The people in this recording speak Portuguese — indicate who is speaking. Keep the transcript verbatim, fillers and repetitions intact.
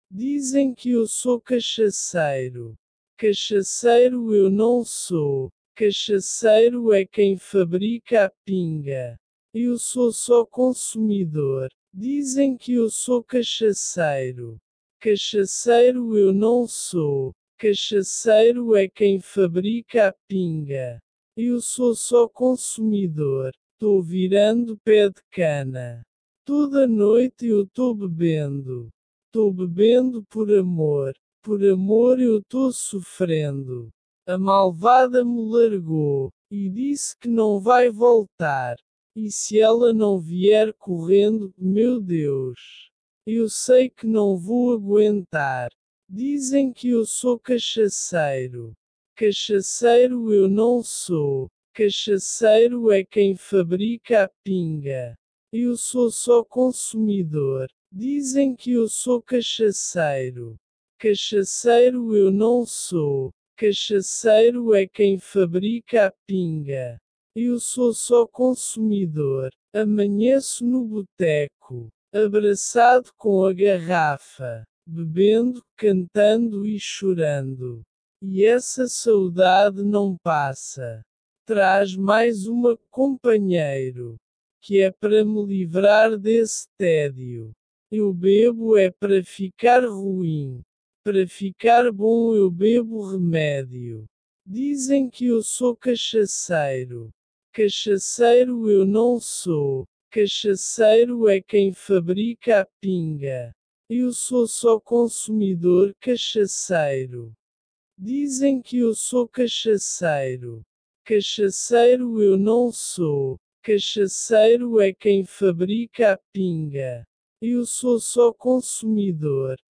Speaker 1: Dizem que eu sou cachaceiro. Cachaceiro eu não sou. Cachaceiro é quem fabrica a pinga. Eu sou só consumidor. Dizem que eu sou cachaceiro. Cachaceiro eu não sou. Cachaceiro é quem fabrica a pinga. Eu sou só consumidor. Tô virando pé de cana. Toda noite eu tô bebendo. Tô bebendo por amor. Por amor eu tô sofrendo. A malvada me largou e disse que não vai voltar. E se ela não vier correndo, meu Deus, eu sei que não vou aguentar. Dizem que eu sou cachaceiro. Cachaceiro eu não sou. Cachaceiro é quem fabrica a pinga. Eu sou só consumidor. Dizem que eu sou cachaceiro. Cachaceiro eu não sou. Cachaceiro é quem fabrica a pinga. Eu sou só consumidor. Amanheço no boteco, abraçado com a garrafa, bebendo, cantando e chorando. E essa saudade não passa. Traz mais uma, companheiro, que é para me livrar desse tédio. Eu bebo é para ficar ruim. Para ficar bom eu bebo remédio. Dizem que eu sou cachaceiro. Cachaceiro eu não sou. Cachaceiro é quem fabrica a pinga. Eu sou só consumidor cachaceiro. Dizem que eu sou cachaceiro. Cachaceiro eu não sou. Cachaceiro é quem fabrica a pinga. Eu sou só consumidor.